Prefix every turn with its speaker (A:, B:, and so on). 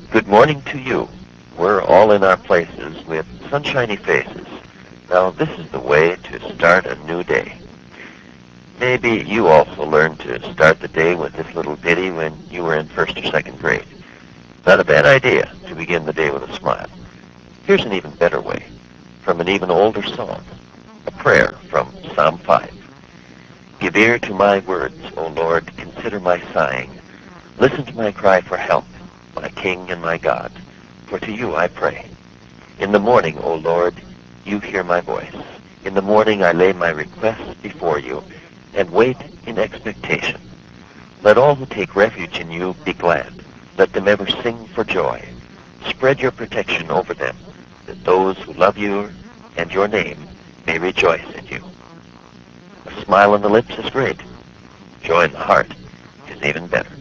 A: Good morning to you. We're all in our places with sunshiny faces. Now this is the way to start a new day. Maybe you also learned to start the day with this little ditty when you were in first or second grade. Not a bad idea to begin the day with a smile. Here's an even better way, from an even older song, a prayer from Psalm 5. Give ear to my words, O Lord, consider my sighing. Listen to my cry for help, my King and my God, for to you I pray. In the morning, O Lord, you hear my voice. In the morning I lay my requests before you and wait in expectation. Let all who take refuge in you be glad. Let them ever sing for joy. Spread your protection over them, that those who love you and your name may rejoice in you. A smile on the lips is great. Joy in the heart is even better.